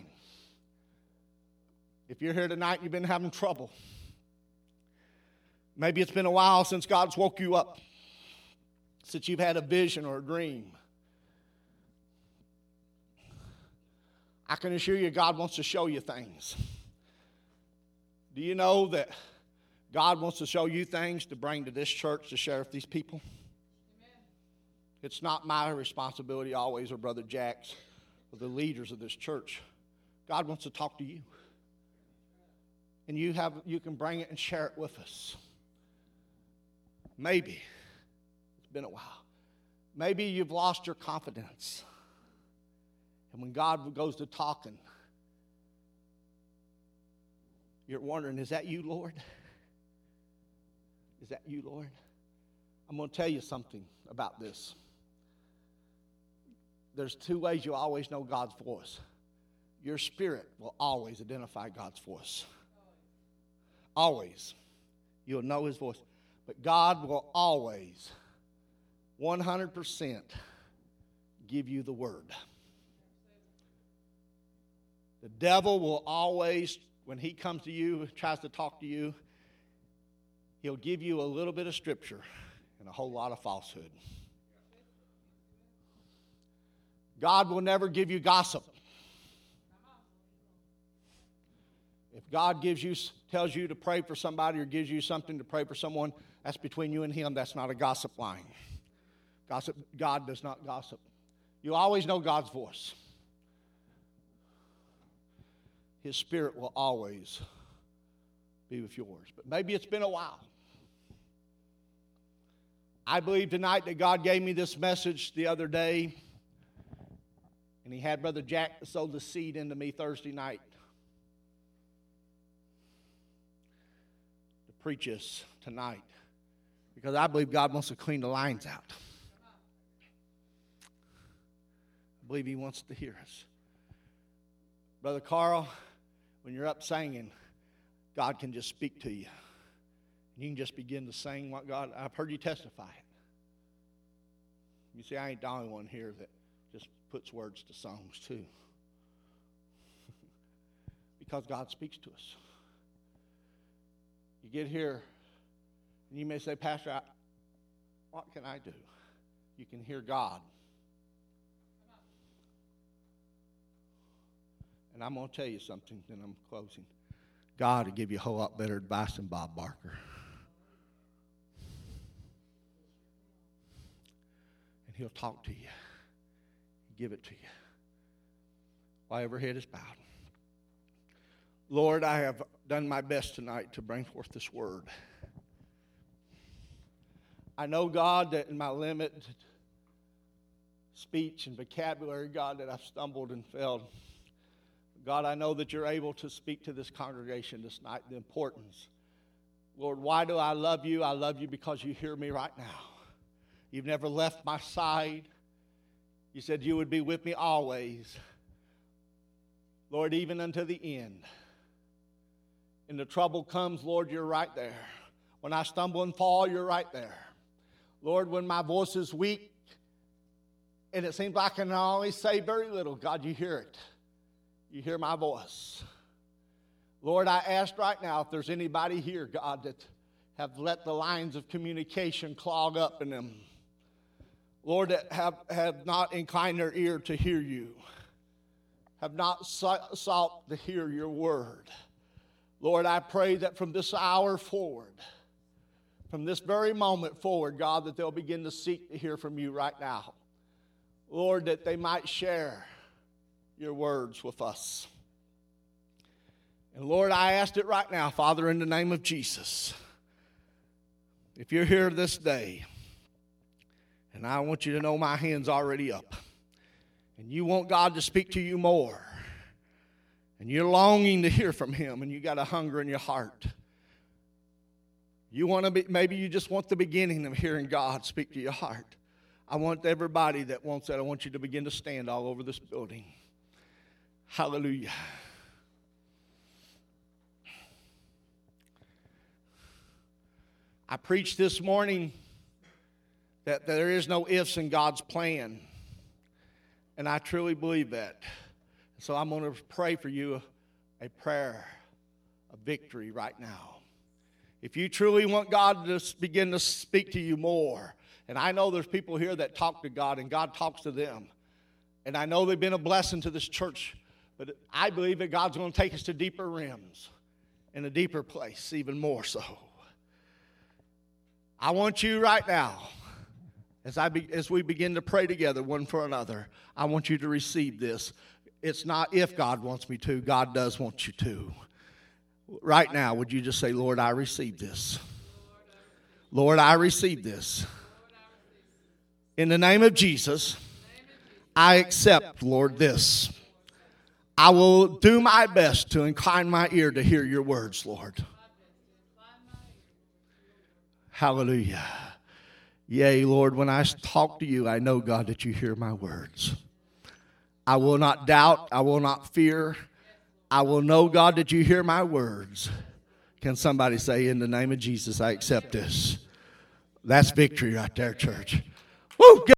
If you're here tonight and you've been having trouble, maybe it's been a while since God's woke you up, since you've had a vision or a dream. I can assure you God wants to show you things. Do you know that God wants to show you things to bring to this church to share with these people? Amen. It's not my responsibility always, or Brother Jack's, or the leaders of this church. God wants to talk to you. And you can bring it and share it with us. Maybe. It's been a while. Maybe you've lost your confidence. And when God goes to talking, you're wondering, is that you, Lord? Is that you, Lord? I'm going to tell you something about this. There's two ways you always know God's voice. Your spirit will always identify God's voice. Always. You'll know his voice. But God will always, 100%, give you the word. The devil will always, when he comes to you, tries to talk to you, he'll give you a little bit of scripture and a whole lot of falsehood. God will never give you gossip. If God tells you to pray for somebody or gives you something to pray for someone, that's between you and him. That's not a gossip line. God does not gossip. You always know God's voice. His spirit will always be with yours. But maybe it's been a while. I believe tonight that God gave me this message the other day, and he had Brother Jack sow the seed into me Thursday night to preach this tonight, because I believe God wants to clean the lines out. I believe he wants to hear us. Brother Carl, when you're up singing, God can just speak to you. You can just begin to sing what God, I've heard you testify it. You see, I ain't the only one here that just puts words to songs too. Because God speaks to us. You get here, and you may say, Pastor, what can I do? You can hear God. And I'm going to tell you something, then I'm closing. God will give you a whole lot better advice than Bob Barker. And he'll talk to you. He'll give it to you. While every head is bowed. Lord, I have done my best tonight to bring forth this word. I know, God, that in my limited speech and vocabulary, God, that I've stumbled and failed. God, I know that you're able to speak to this congregation this night, the importance. Lord, why do I love you? I love you because you hear me right now. You've never left my side. You said you would be with me always. Lord, even unto the end. And the trouble comes, Lord, you're right there. When I stumble and fall, you're right there. Lord, when my voice is weak and it seems like I can only say very little, God, you hear it. You hear my voice. Lord, I ask right now if there's anybody here, God, that have let the lines of communication clog up in them. Lord, that have not inclined their ear to hear you. Have not sought to hear your word. Lord, I pray that from this hour forward, from this very moment forward, God, that they'll begin to seek to hear from you right now. Lord, that they might share your words with us. And Lord, I asked it right now, Father, in the name of Jesus. If you're here this day, and I want you to know my hand's already up, and you want God to speak to you more, and you're longing to hear from him, and you got a hunger in your heart. You want to be, maybe you just want the beginning of hearing God speak to your heart. I want everybody that wants that, I want you to begin to stand all over this building. Hallelujah. I preached this morning that there is no ifs in God's plan. And I truly believe that. So I'm going to pray for you a prayer of victory right now. If you truly want God to begin to speak to you more, and I know there's people here that talk to God and God talks to them, and I know they've been a blessing to this church, but I believe that God's going to take us to deeper realms. in a deeper place, even more so. I want you right now, as we begin to pray together one for another, I want you to receive this. It's not if God wants me to, God does want you to. Right now, would you just say, Lord, I receive this. Lord, I receive this. In the name of Jesus, I accept, Lord, this. I will do my best to incline my ear to hear your words, Lord. Hallelujah. Yea, Lord, when I talk to you, I know, God, that you hear my words. I will not doubt. I will not fear. I will know, God, that you hear my words. Can somebody say, in the name of Jesus, I accept this? That's victory right there, church. Woo!